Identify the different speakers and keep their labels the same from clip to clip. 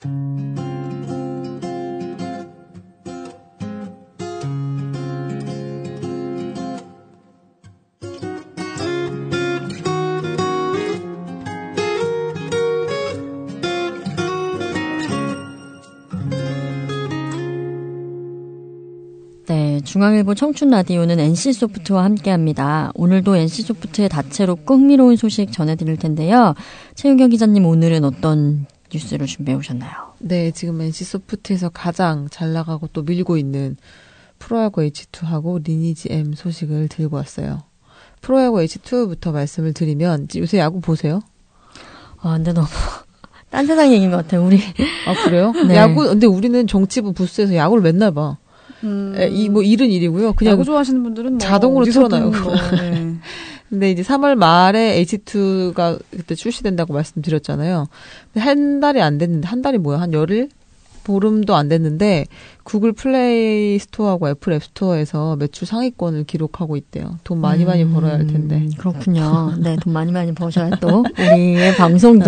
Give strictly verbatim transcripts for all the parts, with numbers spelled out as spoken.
Speaker 1: 네, 중앙일보 청춘라디오는 엔씨소프트와 함께합니다. 오늘도 엔씨소프트의 다채롭고 흥미로운 소식 전해드릴 텐데요. 최윤경 기자님, 오늘은 어떤 뉴스를 준비해 오셨나요?
Speaker 2: 네, 지금 엔씨소프트에서 가장 잘 나가고 또 밀고 있는 프로야구 에이치투하고 리니지 M 소식을 들고 왔어요. 프로야구 에이치투부터 말씀을 드리면 요새 야구 보세요?
Speaker 1: 아, 근데 너무 딴 세상 얘기인 것 같아요, 우리.
Speaker 2: 아, 그래요? 네. 야구, 근데 우리는 정치부 부스에서 야구를 맨날 봐. 음. 이, 뭐, 일은 일이고요. 그냥.
Speaker 3: 야구 좋아하시는 분들은 뭐
Speaker 2: 자동으로 틀어놔요.
Speaker 3: 뭐, 네.
Speaker 2: 근데 이제 삼월 말에 에이치투가 그때 출시된다고 말씀드렸잖아요. 한 달이 안 됐는데, 한 달이 뭐야? 한 열흘? 보름도 안 됐는데, 구글 플레이 스토어하고 애플 앱 스토어에서 매출 상위권을 기록하고 있대요. 돈 많이 많이 음, 벌어야 할 텐데.
Speaker 1: 그렇군요. 네, 돈 많이 많이 버셔야 또 우리의 방송도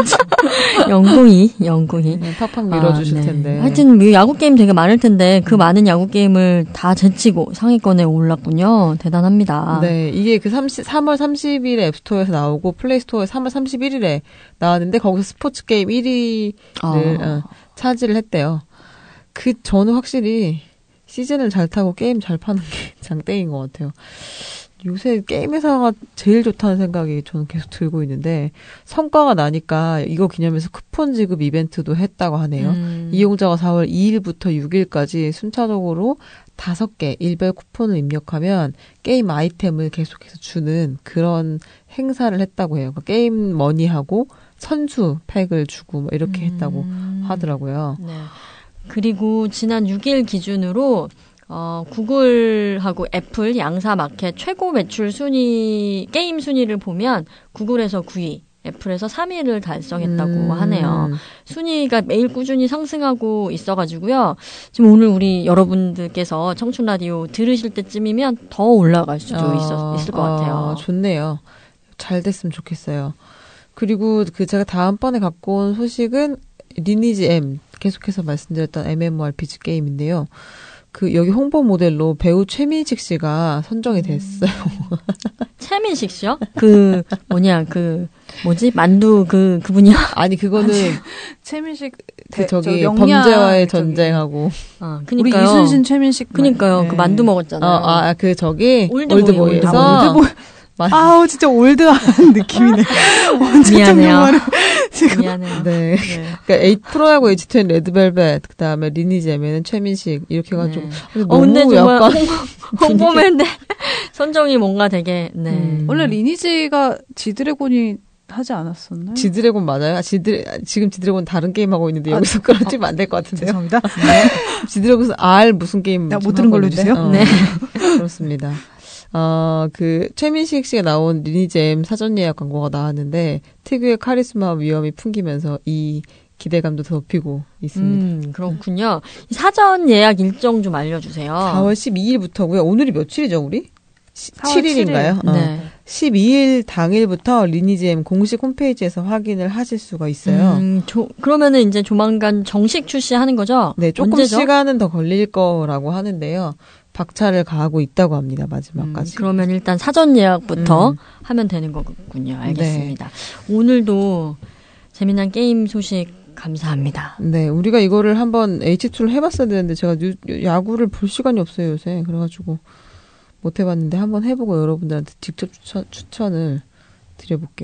Speaker 1: 영공이 영공이
Speaker 2: 네, 팍팍 밀어주실 아, 네. 텐데.
Speaker 1: 하여튼 야구 게임 되게 많을 텐데 그 음. 많은 야구 게임을 다 제치고 상위권에 올랐군요. 대단합니다.
Speaker 2: 네, 이게 그 삼월 삼십일에 앱 스토어에서 나오고 플레이 스토어에 삼월 삼십일일에 나왔는데 거기서 스포츠 게임 일 위를 아. 어, 차지를 했대요. 그 저는 확실히 시즌을 잘 타고 게임 잘 파는 게 장땡인 것 같아요. 요새 게임 회사가 제일 좋다는 생각이 저는 계속 들고 있는데 성과가 나니까 이거 기념해서 쿠폰 지급 이벤트도 했다고 하네요. 음. 이용자가 사월 이일부터 육일까지 순차적으로 다섯 개 일별 쿠폰을 입력하면 게임 아이템을 계속해서 주는 그런 행사를 했다고 해요. 그러니까 게임 머니하고 선수 팩을 주고 뭐 이렇게 했다고 음. 하더라고요.
Speaker 1: 네. 그리고 지난 육일 기준으로 어, 구글하고 애플 양사 마켓 최고 매출 순위, 게임 순위를 보면 구글에서 구 위, 애플에서 삼 위를 달성했다고 음. 하네요. 순위가 매일 꾸준히 상승하고 있어가지고요. 지금 오늘 우리 여러분들께서 청춘라디오 들으실 때쯤이면 더 올라갈 수도 어, 있었, 있을 것 같아요.
Speaker 2: 어, 좋네요. 잘 됐으면 좋겠어요. 그리고 그 제가 다음번에 갖고 온 소식은 리니지 M, 계속해서 말씀드렸던 엠엠오알피지 게임인데요. 그 여기 홍보 모델로 배우 최민식 씨가 선정이 됐어요.
Speaker 1: 최민식 씨요? 그 뭐냐 그 뭐지 만두 그 그분이요?
Speaker 2: 아니 그거는 아니,
Speaker 3: 최민식
Speaker 2: 그 저기 범죄와의 저기. 전쟁하고.
Speaker 1: 아, 그니까요.
Speaker 3: 우리 이순신 최민식.
Speaker 1: 그니까요. 네. 그 만두 먹었잖아요.
Speaker 2: 어, 아, 그 저기
Speaker 1: 올드보이,
Speaker 2: 올드보이에서.
Speaker 3: 아, 올드보이. 아우 진짜 올드한 느낌이네.
Speaker 1: 미안해요.
Speaker 3: 지금.
Speaker 1: 미안해요.
Speaker 2: 네. 네. 그러니까 에잇 프로하고 에이치투엔 레드벨벳 그다음에 리니지 M에는 최민식 이렇게 해가지고.
Speaker 1: 네. 어 근데 정말 홍보맨데 선정이 뭔가 되게. 네.
Speaker 3: 음. 원래 리니지가 지드래곤이 하지 않았었나요?
Speaker 2: 지드래곤 맞아요? 지드 지금 지드래곤 다른 게임 하고 있는데 아, 여기서 끌어주면 안 될 것 같은데요.
Speaker 3: 죄송합니다.
Speaker 2: 네. 지드래곤은 R 무슨 게임?
Speaker 3: 못 들은 걸로 해주세요.
Speaker 2: 어.
Speaker 1: 네.
Speaker 2: 그렇습니다. 어, 그, 최민식 씨가 나온 리니지 M 사전 예약 광고가 나왔는데, 특유의 카리스마와 위엄이 풍기면서 이 기대감도 더 높이고 있습니다.
Speaker 1: 음, 그렇군요. 사전 예약 일정 좀 알려주세요.
Speaker 2: 사월 십이일부터고요. 오늘이 며칠이죠, 우리? 칠일인가요?
Speaker 1: 칠 일. 네.
Speaker 2: 어. 십이일 당일부터 리니지 M 공식 홈페이지에서 확인을 하실 수가 있어요.
Speaker 1: 음, 조, 그러면은 이제 조만간 정식 출시하는 거죠?
Speaker 2: 네, 조금
Speaker 1: 언제죠?
Speaker 2: 시간은 더 걸릴 거라고 하는데요. 박차를 가하고 있다고 합니다. 마지막까지.
Speaker 1: 음, 그러면 일단 사전 예약부터 음. 하면 되는 거군요. 알겠습니다. 네. 오늘도 재미난 게임 소식 감사합니다.
Speaker 2: 네, 우리가 이거를 한번 에이치투를 해봤어야 되는데 제가 뉴, 야구를 볼 시간이 없어요 요새. 그래가지고 못 해봤는데 한번 해보고 여러분들한테 직접 추천, 추천을 드려볼게요.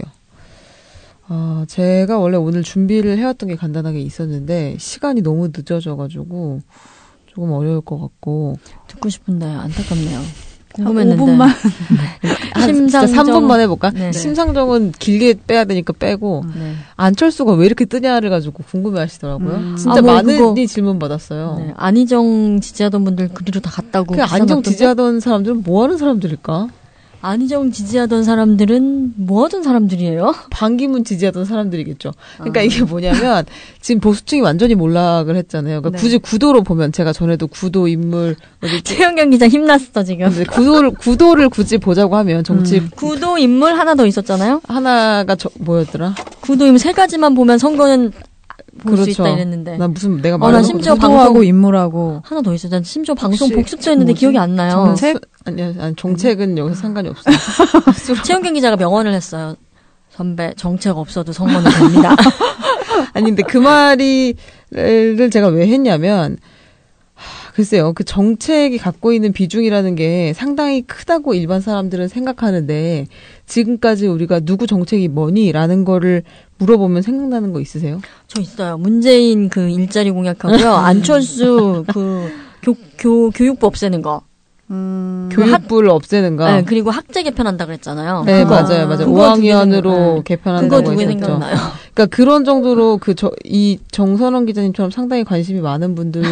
Speaker 2: 아, 제가 원래 오늘 준비를 해왔던 게 간단하게 있었는데 시간이 너무 늦어져가지고 조금 어려울 것 같고.
Speaker 1: 듣고 싶은데 안타깝네요. 궁금했는데.
Speaker 3: 오 분만.
Speaker 2: 네. 심상정. 삼 분만 해볼까?
Speaker 1: 네.
Speaker 2: 심상정은 길게 빼야 되니까 빼고. 네. 안철수가 왜 이렇게 뜨냐를 가지고 궁금해 하시더라고요. 음. 진짜 아, 많은 그거, 질문 받았어요.
Speaker 1: 네. 안희정 지지하던 분들 그리로 다 갔다고.
Speaker 2: 그 안희정 지지하던 사람들은 뭐 하는 사람들일까?
Speaker 1: 안희정 지지하던 사람들은 뭐 하던 사람들이에요?
Speaker 2: 반기문 지지하던 사람들이겠죠. 그러니까 아. 이게 뭐냐면 지금 보수층이 완전히 몰락을 했잖아요. 그러니까 네. 굳이 구도로 보면 제가 전에도 구도 인물
Speaker 1: 최영경 기자 힘났어 지금.
Speaker 2: 구도를 구도를 굳이 보자고 하면 정치
Speaker 1: 음. 구도 인물 하나 더 있었잖아요.
Speaker 2: 하나가 저, 뭐였더라?
Speaker 1: 구도 인물 세 가지만 보면 선거는 볼 수
Speaker 2: 그렇죠.
Speaker 1: 있다 이랬는데.
Speaker 2: 난 무슨 내가
Speaker 1: 어, 나
Speaker 2: 말하는
Speaker 1: 심지어
Speaker 2: 거
Speaker 3: 구도하고
Speaker 1: 방송
Speaker 3: 인물하고
Speaker 1: 하나 더 있어. 난 심지어 방송
Speaker 3: 혹시
Speaker 1: 복습도 했는데
Speaker 3: 뭐지?
Speaker 1: 기억이 안 나요.
Speaker 3: 정책?
Speaker 2: 아니, 아니 정책은 여기서 상관이 없어요.
Speaker 1: 최은경 기자가 명언을 했어요. 선배 정책 없어도 선거는 됩니다.
Speaker 2: 아니 근데 그 말이를 제가 왜 했냐면 하, 글쎄요. 그 정책이 갖고 있는 비중이라는 게 상당히 크다고 일반 사람들은 생각하는데 지금까지 우리가 누구 정책이 뭐니라는 거를 물어보면 생각나는 거 있으세요?
Speaker 1: 저 있어요. 문재인 그 일자리 공약하고요. 안철수 그 교, 교, 교육부 없애는 거.
Speaker 3: 음,
Speaker 2: 교육부를 없애는 거.
Speaker 1: 네, 그리고 학제 개편한다 그랬잖아요.
Speaker 2: 네,
Speaker 1: 그거.
Speaker 2: 맞아요, 맞아요.
Speaker 1: 그거
Speaker 2: 오 학년으로
Speaker 1: 두 개 생각-
Speaker 2: 개편한다고
Speaker 1: 그거 두 개
Speaker 2: 했었죠.
Speaker 1: 생각나요.
Speaker 2: 그러니까 그런 정도로 그 저 이 정선원 기자님처럼 상당히 관심이 많은 분들도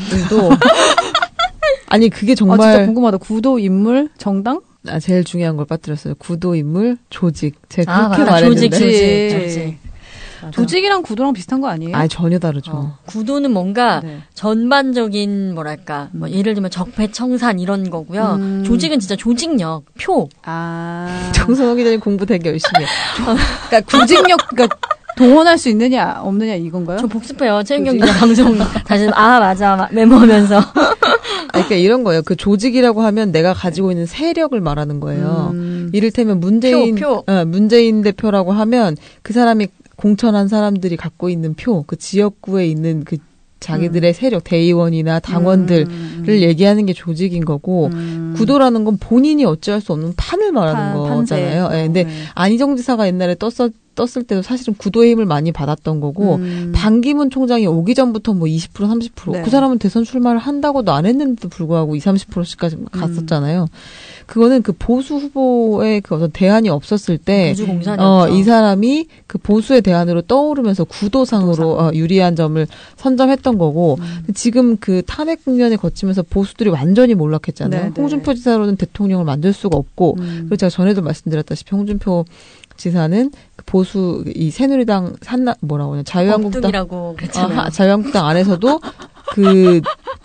Speaker 2: 아니 그게
Speaker 3: 아, 진짜
Speaker 2: 정말
Speaker 3: 궁금하다. 구도, 인물, 정당?
Speaker 2: 아, 제일 중요한 걸 빠뜨렸어요. 구도 인물, 조직. 제가
Speaker 1: 아,
Speaker 2: 그렇게
Speaker 1: 맞아.
Speaker 2: 말했는데.
Speaker 1: 조직, 조직,
Speaker 3: 조직.
Speaker 1: 조직. 맞아.
Speaker 3: 조직이랑 구도랑 비슷한 거 아니에요?
Speaker 2: 아, 전혀 다르죠.
Speaker 1: 어, 구도는 뭔가
Speaker 3: 네.
Speaker 1: 전반적인 뭐랄까 뭐 예를 들면 적폐청산 이런 거고요.
Speaker 3: 음.
Speaker 1: 조직은 진짜 조직력, 표.
Speaker 3: 아.
Speaker 2: 정선원 기자님 공부 되게 열심히 해.
Speaker 3: 그러니까 조직력, 그러니까 동원할 수 있느냐, 없느냐 이건가요?
Speaker 1: 저 복습해요. 최은경 기자 방송 다시 아 맞아 메모하면서.
Speaker 2: 그러니까 이런 거예요. 그 조직이라고 하면 내가 가지고 있는 세력을 말하는 거예요.
Speaker 3: 음.
Speaker 2: 이를테면 문재인,
Speaker 1: 표, 표.
Speaker 2: 어, 문재인 대표라고 하면 그 사람이 공천한 사람들이 갖고 있는 표, 그 지역구에 있는 그 자기들의
Speaker 3: 음.
Speaker 2: 세력, 대의원이나 당원들을
Speaker 3: 음.
Speaker 2: 얘기하는 게 조직인 거고,
Speaker 3: 음.
Speaker 2: 구도라는 건 본인이 어찌할 수 없는 판을 말하는
Speaker 3: 판,
Speaker 2: 거잖아요.
Speaker 3: 판세.
Speaker 2: 예, 근데
Speaker 3: 네.
Speaker 2: 안희정 지사가 옛날에 떴었, 떴을 때도 사실은 구도의 힘을 많이 받았던 거고,
Speaker 3: 음.
Speaker 2: 반기문 총장이 오기 전부터 뭐 이십 퍼센트, 삼십 퍼센트.
Speaker 3: 네.
Speaker 2: 그 사람은 대선 출마를 한다고도 안 했는데도 불구하고 이십, 삼십 퍼센트씩까지 갔었잖아요. 그거는 그 보수 후보의 그 어떤 대안이 없었을 때,
Speaker 1: 우주 공산이었죠.
Speaker 2: 어, 이 사람이 그 보수의 대안으로 떠오르면서 구도상으로
Speaker 1: 구도상.
Speaker 2: 어, 유리한 점을 선점했던 거고,
Speaker 3: 음.
Speaker 2: 지금 그 탄핵 국면에 거치면서 보수들이 완전히 몰락했잖아요.
Speaker 3: 네, 네.
Speaker 2: 홍준표 지사로는 대통령을 만들 수가 없고,
Speaker 3: 음.
Speaker 2: 그리고 제가 전에도 말씀드렸다시피 홍준표 지사는 그 보수 이 새누리당 산나 뭐라고 하냐 자유한국당
Speaker 1: 엉뚱이라고 그랬잖아요.
Speaker 2: 아, 자유한국당 안에서도 그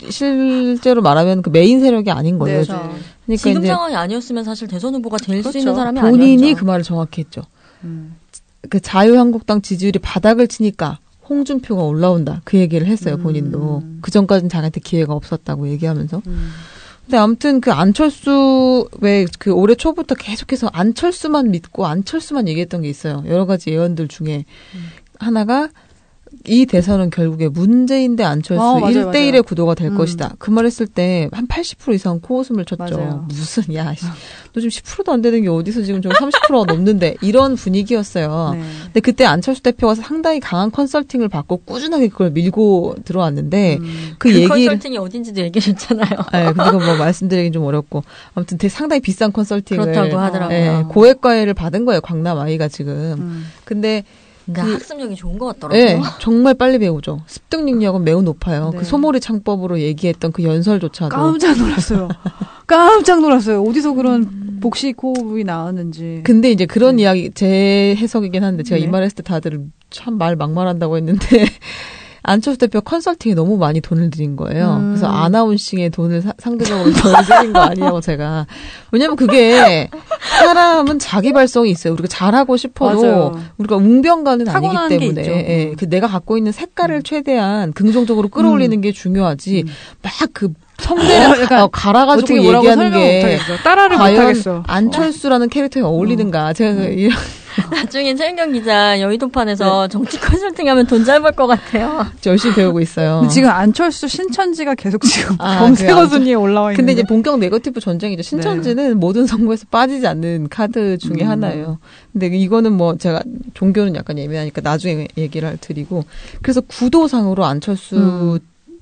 Speaker 2: 실제로 말하면 그 메인 세력이 아닌 거예요.
Speaker 3: 네,
Speaker 1: 그렇죠.
Speaker 2: 그러니까
Speaker 1: 지금
Speaker 2: 이제
Speaker 1: 상황이 아니었으면 사실 대선 후보가 될 수
Speaker 3: 그렇죠.
Speaker 1: 있는 사람이
Speaker 2: 본인이
Speaker 1: 아니었죠.
Speaker 2: 그 말을 정확히 했죠.
Speaker 3: 음.
Speaker 2: 그 자유한국당 지지율이 바닥을 치니까 홍준표가 올라온다. 그 얘기를 했어요. 본인도.
Speaker 3: 음.
Speaker 2: 그 전까지는 자기한테 기회가 없었다고 얘기하면서.
Speaker 3: 음.
Speaker 2: 근데 아무튼 그 안철수 왜 그 올해 초부터 계속해서 안철수만 믿고 안철수만 얘기했던 게 있어요. 여러 가지 예언들 중에
Speaker 3: 음.
Speaker 2: 하나가 이 대선은 결국에 문재인 대 안철수
Speaker 3: 어, 맞아요,
Speaker 2: 일 대 일의
Speaker 3: 맞아요.
Speaker 2: 구도가 될
Speaker 3: 음.
Speaker 2: 것이다. 그 말 했을 때 한 팔십 퍼센트 이상 코웃음을 쳤죠.
Speaker 3: 맞아요.
Speaker 2: 무슨 야, 씨, 너 지금 십 퍼센트도 안 되는 게 어디서 지금 좀 삼십 퍼센트가 넘는데 이런 분위기였어요.
Speaker 3: 네.
Speaker 2: 근데 그때 안철수 대표가 상당히 강한 컨설팅을 받고 꾸준하게 그걸 밀고 들어왔는데
Speaker 3: 음.
Speaker 2: 그,
Speaker 1: 그
Speaker 2: 얘기를
Speaker 1: 컨설팅이 어딘지도 얘기해줬잖아요.
Speaker 2: 네, 근데 그거 뭐 말씀드리긴 좀 어렵고 아무튼 되게 상당히 비싼 컨설팅을
Speaker 1: 그렇다고 하더라고요.
Speaker 2: 예, 고액과외를 받은 거예요. 광남 아이가 지금.
Speaker 3: 음.
Speaker 2: 근데
Speaker 1: 근데
Speaker 2: 그-
Speaker 1: 학습력이 좋은 것 같더라고요.
Speaker 2: 예, 정말 빨리 배우죠. 습득 능력은 매우 높아요.
Speaker 3: 네.
Speaker 2: 그 소몰이 창법으로 얘기했던 그 연설조차도
Speaker 3: 깜짝 놀랐어요. 깜짝 놀랐어요. 어디서 그런 복식 호흡이 나왔는지.
Speaker 2: 근데 이제 그런
Speaker 3: 네.
Speaker 2: 이야기 제 해석이긴 한데 제가
Speaker 3: 네.
Speaker 2: 이 말했을 때 다들 참 말 막말한다고 했는데 안철수 대표 컨설팅에 너무 많이 돈을 들인 거예요.
Speaker 3: 음.
Speaker 2: 그래서 아나운싱에 돈을 사- 상대적으로 덜 들인 거 아니냐고 제가. 왜냐면 그게 사람은 자기 발성이 있어요. 우리가 잘하고 싶어도
Speaker 3: 맞아요.
Speaker 2: 우리가 웅변가는 아니기
Speaker 3: 타고나는 게
Speaker 2: 때문에
Speaker 3: 있죠.
Speaker 2: 예,
Speaker 3: 음.
Speaker 2: 그 내가 갖고 있는 색깔을 최대한 긍정적으로 끌어올리는 게 중요하지.
Speaker 3: 음.
Speaker 2: 막 그 성대를
Speaker 3: 약간
Speaker 2: 가- 갈아가지고
Speaker 3: 어떻게 뭐라고
Speaker 2: 얘기하는
Speaker 3: 설명
Speaker 2: 게
Speaker 3: 못하겠어. 따라를
Speaker 2: 과연
Speaker 3: 못하겠어.
Speaker 2: 안철수라는 캐릭터에 어울리는가. 제가 이
Speaker 1: 나중에 최은경 기자 여의도판에서 정치 컨설팅하면 돈 잘 벌 것 같아요.
Speaker 2: 열심히 배우고 있어요.
Speaker 3: 근데 지금 안철수 신천지가 계속 지금
Speaker 2: 아,
Speaker 3: 검색어
Speaker 2: 그래요?
Speaker 3: 순위에 올라와 있는데.
Speaker 2: 근데 이제 본격 네거티브 전쟁이죠. 신천지는 모든 선거에서 빠지지 않는 카드 중에
Speaker 3: 음.
Speaker 2: 하나예요. 근데 이거는 뭐 제가 종교는 약간 예민하니까 나중에 얘기를 할 드리고. 그래서 구도상으로 안철수
Speaker 3: 음.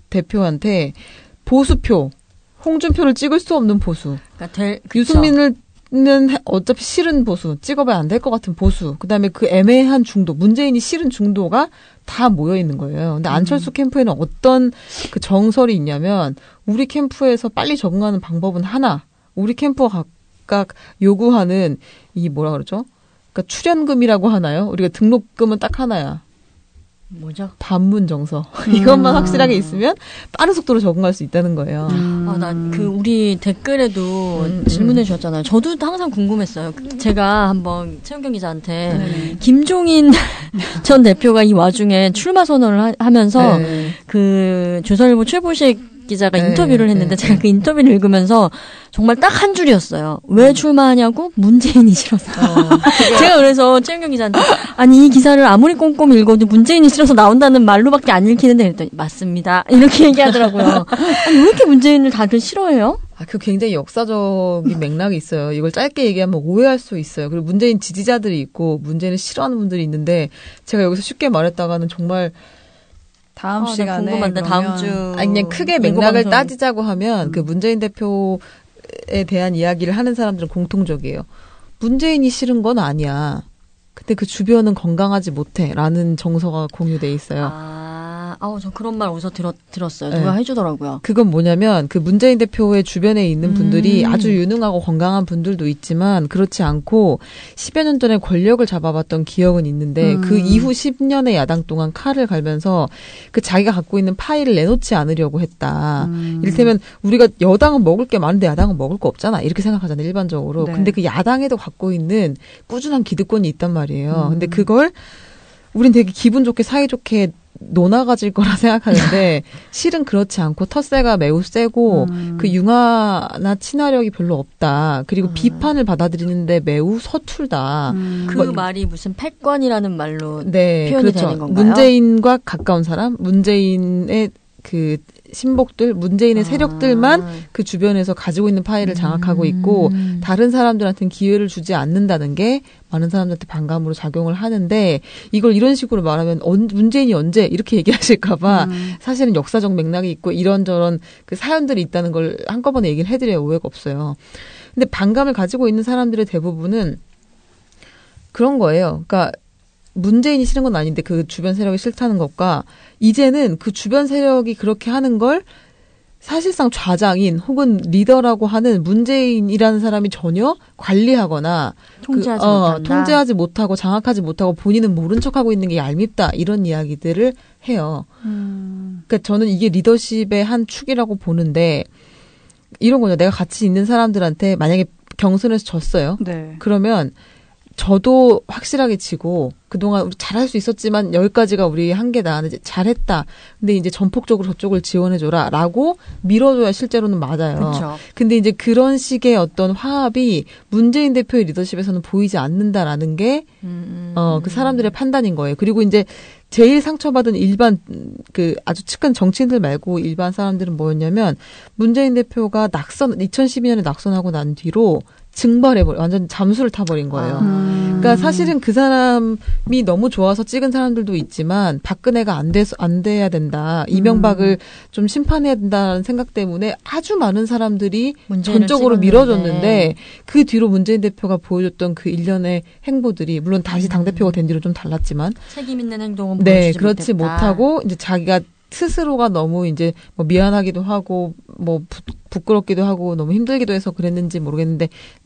Speaker 2: 대표한테 보수표, 홍준표를 찍을 수 없는 보수.
Speaker 1: 그러니까 될, 그쵸.
Speaker 2: 유승민을 는 어차피 싫은 보수, 찍어봐야 안 될 것 같은 보수, 그 다음에 그 애매한 중도, 문재인이 싫은 중도가 다 모여 있는 거예요. 근데 안철수 캠프에는 어떤 그 정설이 있냐면, 우리 캠프에서 빨리 적응하는 방법은 하나, 우리 캠프가 각각 요구하는 이 뭐라 그러죠? 그러니까 출연금이라고 하나요? 우리가 등록금은 딱 하나야.
Speaker 1: 뭐죠?
Speaker 2: 반문 정서. 음. 이것만 확실하게 있으면 빠른 속도로 적응할 수 있다는 거예요.
Speaker 1: 음. 아, 나 그 우리 댓글에도 음, 질문해 주셨잖아요. 저도 항상 궁금했어요. 제가 한번 최은경 기자한테 네. 김종인 전 대표가 이 와중에 출마 선언을 하, 하면서 네. 그 조선일보 최보식 기자가 네, 인터뷰를 했는데 네, 제가 그 인터뷰를 읽으면서 정말 딱 한 줄이었어요. 왜 출마하냐고? 문재인이 싫어서. 어, 제가 그래서 최은경 기자한테 아니 이 기사를 아무리 꼼꼼히 읽어도 문재인이 싫어서 나온다는 말로밖에 안 읽히는데 그랬더니 맞습니다. 이렇게 얘기하더라고요. 아니 왜 이렇게 문재인을 다들 싫어해요?
Speaker 2: 아, 그 굉장히 역사적인 맥락이 있어요. 이걸 짧게 얘기하면 오해할 수 있어요. 그리고 문재인 지지자들이 있고 문재인을 싫어하는 분들이 있는데 제가 여기서 쉽게 말했다가는 정말
Speaker 3: 다음
Speaker 1: 아,
Speaker 3: 시간에
Speaker 1: 궁금한데 다음 주
Speaker 2: 아니 그냥 크게 맥락을 방송. 따지자고 하면 음. 그 문재인 대표에 대한 이야기를 하는 사람들은 공통적이에요. 문재인이 싫은 건 아니야. 근데 그 주변은 건강하지 못해라는 정서가 공유돼 있어요.
Speaker 1: 아, 아우 저 그런 말 어디서 들었 들었어요. 누가 네. 해주더라고요.
Speaker 2: 그건 뭐냐면 그 문재인 대표의 주변에 있는 분들이 음. 아주 유능하고 건강한 분들도 있지만 그렇지 않고 십여 년 전에 권력을 잡아봤던 기억은 있는데 음. 그 이후 십 년의 야당 동안 칼을 갈면서 그 자기가 갖고 있는 파일을 내놓지 않으려고 했다. 음. 이를테면 우리가 여당은 먹을 게 많은데 야당은 먹을 거 없잖아. 이렇게 생각하잖아요. 일반적으로. 네. 근데 그 야당에도 갖고 있는 꾸준한 기득권이 있단 말이에요. 음. 근데 그걸 우린 되게 기분 좋게 사이좋게 논아가질 거라 생각하는데 실은 그렇지 않고 텃세가 매우 세고 음. 그 융화나 친화력이 별로 없다. 그리고 음. 비판을 받아들이는데 매우 서툴다.
Speaker 1: 음. 그 뭐, 말이 무슨 패권이라는 말로
Speaker 2: 네,
Speaker 1: 표현이
Speaker 2: 그렇죠.
Speaker 1: 되는 건가요?
Speaker 2: 문재인과 가까운 사람, 문재인의 그 신복들, 문재인의 아. 세력들만 그 주변에서 가지고 있는 파일을 장악하고 있고 음. 다른 사람들한테는 기회를 주지 않는다는 게 많은 사람들한테 반감으로 작용을 하는데 이걸 이런 식으로 말하면 언, 문재인이 언제 이렇게 얘기하실까 봐 음. 사실은 역사적 맥락이 있고 이런저런 그 사연들이 있다는 걸 한꺼번에 얘기를 해드려야 오해가 없어요. 근데 반감을 가지고 있는 사람들의 대부분은 그런 거예요. 그러니까 문재인이 싫은 건 아닌데 그 주변 세력이 싫다는 것과 이제는 그 주변 세력이 그렇게 하는 걸 사실상 좌장인 혹은 리더라고 하는 문재인이라는 사람이 전혀 관리하거나
Speaker 1: 통제하지,
Speaker 2: 그, 어,
Speaker 1: 못한다.
Speaker 2: 통제하지 못하고 장악하지 못하고 본인은 모른 척하고 있는 게 얄밉다 이런 이야기들을 해요. 음. 그러니까 저는 이게 리더십의 한 축이라고 보는데 이런 거죠. 내가 같이 있는 사람들한테 만약에 경선에서 졌어요. 네. 그러면 저도 확실하게 지고 그동안 우리 잘할 수 있었지만 여기까지가 우리 한계다. 이제 잘했다. 근데 이제 전폭적으로 저쪽을 지원해줘라 라고 밀어줘야 실제로는 맞아요. 그쵸. 근데 이제 그런 식의 어떤 화합이 문재인 대표의 리더십에서는 보이지 않는다라는 게 음, 어, 그 사람들의 판단인 거예요. 그리고 이제 제일 상처받은 일반 그 아주 측근 정치인들 말고 일반 사람들은 뭐였냐면 문재인 대표가 낙선 이천십이 년에 낙선하고 난 뒤로 증발해버려 완전 잠수를 타버린 거예요. 아. 그러니까 사실은 그 사람이 너무 좋아서 찍은 사람들도 있지만 박근혜가 안 돼서 안 돼야 된다. 이명박을 음. 좀 심판해야 된다는 생각 때문에 아주 많은 사람들이 전적으로 찍었는데. 밀어줬는데 그 뒤로 문재인 대표가 보여줬던 그 일련의 행보들이 물론 다시 당 대표가 된 뒤로 좀 달랐지만
Speaker 1: 책임 있는 행동은
Speaker 2: 네,
Speaker 1: 보여주지
Speaker 2: 그렇지
Speaker 1: 못했다.
Speaker 2: 못하고 이제 자기가 스스로가 너무 이제 뭐 미안하기도 하고 뭐 부, 부끄럽기도 하고 너무 힘들기도 해서 그랬는지 모르겠는데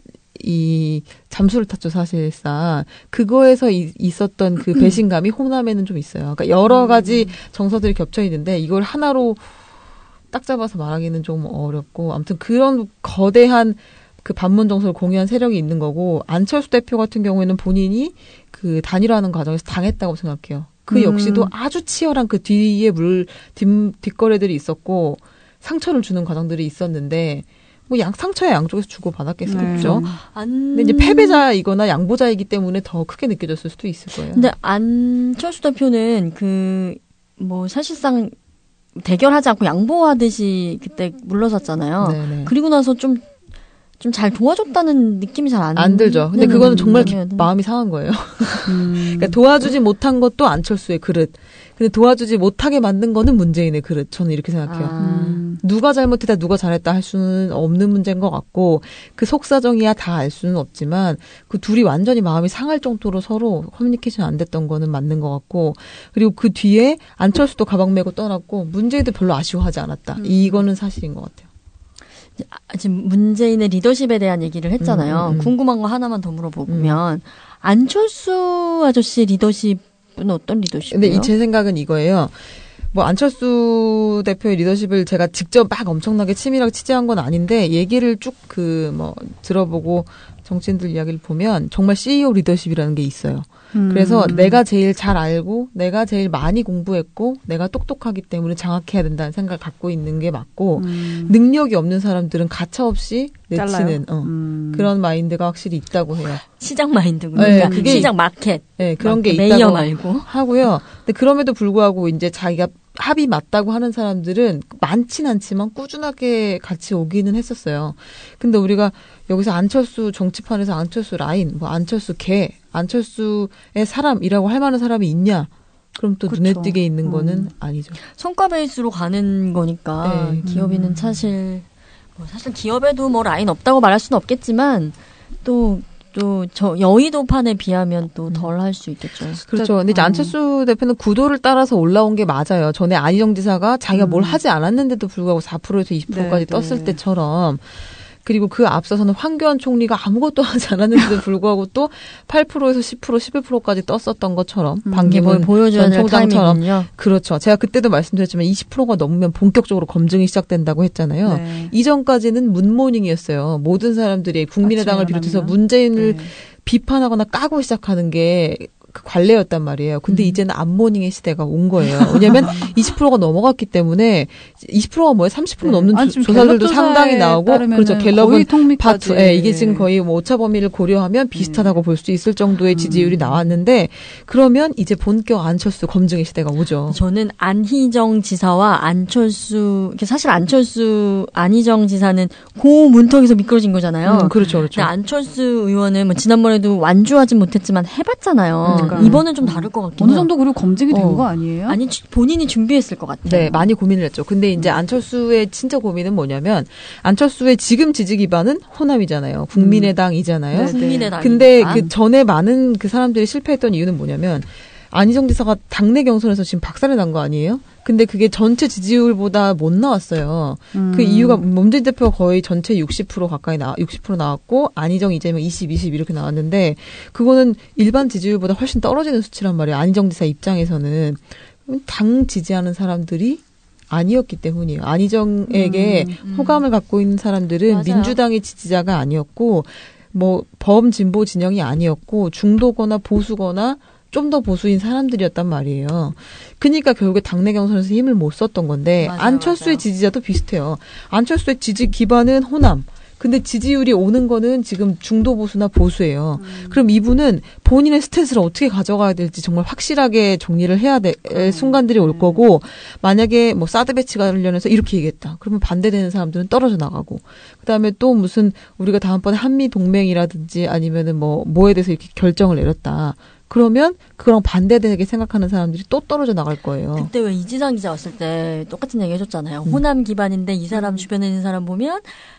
Speaker 2: 이 잠수를 탔죠 사실상. 그거에서 이, 있었던 그 배신감이 호남에는 좀 있어요. 그러니까 여러 가지 정서들이 겹쳐 있는데 이걸 하나로 딱 잡아서 말하기는 좀 어렵고 아무튼 그런 거대한 그 반문 정서를 공유한 세력이 있는 거고 안철수 대표 같은 경우에는 본인이 그 단일화하는 과정에서 당했다고 생각해요. 그 역시도 음. 아주 치열한 그 뒤에 물, 뒷, 뒷거래들이 있었고 상처를 주는 과정들이 있었는데 뭐 양, 상처야 양쪽에서 주고받았겠죠. 네. 안... 근데 이제 패배자이거나 양보자이기 때문에 더 크게 느껴졌을 수도 있을 거예요.
Speaker 1: 근데 안철수 대표는 그 뭐 사실상 대결하지 않고 양보하듯이 그때 물러섰잖아요. 네네. 그리고 나서 좀 좀 잘 도와줬다는 느낌이 잘 안
Speaker 2: 안 들죠. 근데 그거는 정말 기, 마음이 상한 거예요. 음. 그러니까 도와주지 못한 것도 안철수의 그릇. 근데 도와주지 못하게 만든 거는 문재인의 그릇. 저는 이렇게 생각해요. 아. 음. 누가 잘못했다, 누가 잘했다 할 수는 없는 문제인 것 같고 그 속사정이야 다 알 수는 없지만 그 둘이 완전히 마음이 상할 정도로 서로 커뮤니케이션 안 됐던 거는 맞는 것 같고 그리고 그 뒤에 안철수도 가방 메고 떠났고 문재인도 별로 아쉬워하지 않았다. 음. 이거는 사실인 것 같아요.
Speaker 1: 지금 문재인의 리더십에 대한 얘기를 했잖아요. 음, 음, 음. 궁금한 거 하나만 더 물어보면 음. 안철수 아저씨 리더십이 어떤 리더십이요?
Speaker 2: 근데 제 생각은 이거예요. 뭐 안철수 대표의 리더십을 제가 직접 막 엄청나게 치밀하게 취재한 건 아닌데 얘기를 쭉 그 뭐 들어보고 정치인들 이야기를 보면 정말 씨이오 리더십이라는 게 있어요. 음. 그래서 내가 제일 잘 알고 내가 제일 많이 공부했고 내가 똑똑하기 때문에 장악해야 된다는 생각을 갖고 있는 게 맞고 음. 능력이 없는 사람들은 가차없이 내치는 어, 음. 그런 마인드가 확실히 있다고 해요.
Speaker 1: 시장 마인드군요. 네, 그러니까 그게 시장 마켓.
Speaker 2: 네, 그런 게
Speaker 1: 메이어
Speaker 2: 있다고
Speaker 1: 말고.
Speaker 2: 하고요. 근데 그럼에도 불구하고 이제 자기가 합이 맞다고 하는 사람들은 많진 않지만 꾸준하게 같이 오기는 했었어요. 근데 우리가 여기서 안철수 정치판에서 안철수 라인, 뭐 안철수 개, 안철수의 사람이라고 할 만한 사람이 있냐? 그럼 또 그쵸. 눈에 띄게 있는 거는 음. 아니죠.
Speaker 1: 성과 베이스로 가는 거니까 네. 기업인은 음. 사실 뭐 사실 기업에도 뭐 라인 없다고 말할 수는 없겠지만 또 또 저 여의도판에 비하면 또 덜 할 수 있겠죠.
Speaker 2: 그렇죠. 근데 이제 안철수 대표는 구도를 따라서 올라온 게 맞아요. 전에 안희정 지사가 자기가 음. 뭘 하지 않았는데도 불구하고 사 퍼센트에서 이십 퍼센트까지 네, 떴을 네. 때처럼 그리고 그 앞서서는 황교안 총리가 아무것도 하지 않았는데도 불구하고 또 팔 퍼센트에서 십 퍼센트, 십일 퍼센트까지 떴었던 것처럼
Speaker 1: 음,
Speaker 2: 반기문
Speaker 1: 전
Speaker 2: 총장처럼 그렇죠. 제가 그때도 말씀드렸지만 이십 퍼센트가 넘으면 본격적으로 검증이 시작된다고 했잖아요. 네. 이전까지는 문모닝이었어요. 모든 사람들이 국민의당을 비롯해서 문재인을 네. 비판하거나 까고 시작하는 게 그 관례였단 말이에요. 근데 음. 이제는 암모닝의 시대가 온 거예요. 왜냐하면 이십 퍼센트가 넘어갔기 때문에 이십 퍼센트가 뭐예요? 삼십 퍼센트 네. 넘는
Speaker 3: 아니,
Speaker 2: 조, 조사들도 상당히 나오고 그렇죠. 갤럽은 파트, 예, 이게 지금 거의 뭐 오차 범위를 고려하면 비슷하다고 네. 볼 수 있을 정도의 지지율이 음. 나왔는데 그러면 이제 본격 안철수 검증의 시대가 오죠.
Speaker 1: 저는 안희정 지사와 안철수 사실 안철수 안희정 지사는 고 문턱에서 미끄러진 거잖아요.
Speaker 2: 음, 그렇죠, 그렇죠.
Speaker 1: 근데 안철수 의원은 뭐 지난번에도 완주하진 못했지만 해봤잖아요. 음. 그러니까. 이번엔 좀 다를 것 같긴 해요.
Speaker 3: 어느 정도 그리고 검증이 된 거 어. 아니에요?
Speaker 1: 아니 본인이 준비했을 것 같아요.
Speaker 2: 네, 많이 고민을 했죠. 근데 이제 안철수의 진짜 고민은 뭐냐면 안철수의 지금 지지 기반은 호남이잖아요. 국민의당이잖아요.
Speaker 1: 음. 국민의당.
Speaker 2: 근데 그 전에 많은 그 사람들이 실패했던 이유는 뭐냐면 안희정 지사가 당내 경선에서 지금 박살이 난 거 아니에요? 근데 그게 전체 지지율보다 못 나왔어요. 음. 그 이유가 문재인 대표가 거의 전체 육십 퍼센트 가까이 나, 육십 퍼센트 나왔고 안희정, 이재명 이십, 이십 이렇게 나왔는데 그거는 일반 지지율보다 훨씬 떨어지는 수치란 말이에요. 안희정 지사 입장에서는 당 지지하는 사람들이 아니었기 때문이에요. 안희정에게 음, 음. 호감을 갖고 있는 사람들은 맞아요. 민주당의 지지자가 아니었고 뭐 범진보 진영이 아니었고 중도거나 보수거나 좀 더 보수인 사람들이었단 말이에요. 그러니까 결국에 당내 경선에서 힘을 못 썼던 건데 맞아요, 안철수의 맞아요. 지지자도 비슷해요. 안철수의 지지 기반은 호남. 근데 지지율이 오는 거는 지금 중도 보수나 보수예요. 음. 그럼 이분은 본인의 스탠스를 어떻게 가져가야 될지 정말 확실하게 정리를 해야 될 음. 순간들이 올 거고 만약에 뭐 사드 배치 관련해서 이렇게 얘기했다. 그러면 반대되는 사람들은 떨어져 나가고 그다음에 또 무슨 우리가 다음번에 한미 동맹이라든지 아니면은 뭐 뭐에 대해서 이렇게 결정을 내렸다. 그러면 그런 반대되게 생각하는 사람들이 또 떨어져 나갈 거예요.
Speaker 1: 그때 왜 이지상 기자 왔을 때 똑같은 얘기 해줬잖아요. 음. 호남 기반인데 이 사람 주변에 있는 사람 보면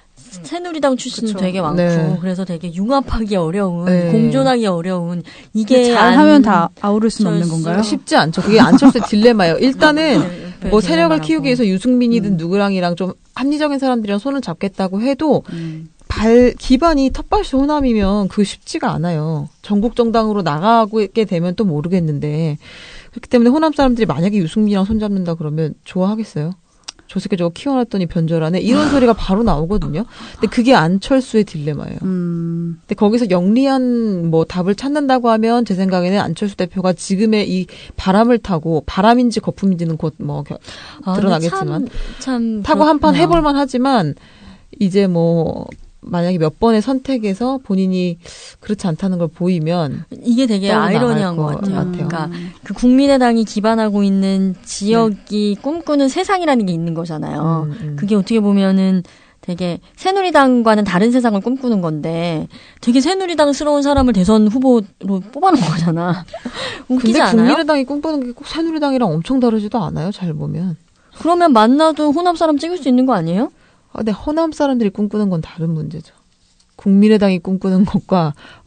Speaker 1: 새누리당 출신이 그쵸. 되게 많고 네. 그래서 되게 융합하기 어려운 네. 공존하기 어려운 이게
Speaker 3: 잘하면 다 아우를 수는 없는 건가요?
Speaker 2: 쉽지 않죠. 그게 안철수의 딜레마예요. 일단은 네, 뭐 세력을 키우기 위해서 유승민이든 음. 누구랑이랑 좀 합리적인 사람들이랑 손을 잡겠다고 해도 음. 발 기반이 텃밭이 호남이면 그게 쉽지가 않아요. 전국 정당으로 나가게 되면 또 모르겠는데 그렇기 때문에 호남 사람들이 만약에 유승민이랑 손잡는다 그러면 좋아하겠어요? 저 새끼 저거 키워놨더니 변절하네. 이런 소리가 바로 나오거든요. 근데 그게 안철수의 딜레마예요. 음. 근데 거기서 영리한 뭐 답을 찾는다고 하면 제 생각에는 안철수 대표가 지금의 이 바람을 타고 바람인지 거품인지는 곧 뭐 아, 드러나겠지만
Speaker 1: 참, 참
Speaker 2: 타고 한판 해볼만 하지만 이제 뭐 만약에 몇 번의 선택에서 본인이 그렇지 않다는 걸 보이면
Speaker 1: 이게 되게 아이러니한 것 같아요. 음. 그러니까 그 국민의당이 기반하고 있는 지역이 네. 꿈꾸는 세상이라는 게 있는 거잖아요. 음, 음. 그게 어떻게 보면은 되게 새누리당과는 다른 세상을 꿈꾸는 건데 되게 새누리당스러운 사람을 대선 후보로 뽑아놓은 거잖아. 웃기지
Speaker 2: 근데
Speaker 1: 않아요?
Speaker 2: 국민의당이 꿈꾸는 게 꼭 새누리당이랑 엄청 다르지도 않아요. 잘 보면.
Speaker 1: 그러면 만나도 호남 사람 찍을 수 있는 거 아니에요?
Speaker 2: 근데 호남 사람들이 꿈꾸는 건 다른 문제죠. 국민의당이 꿈꾸는 것과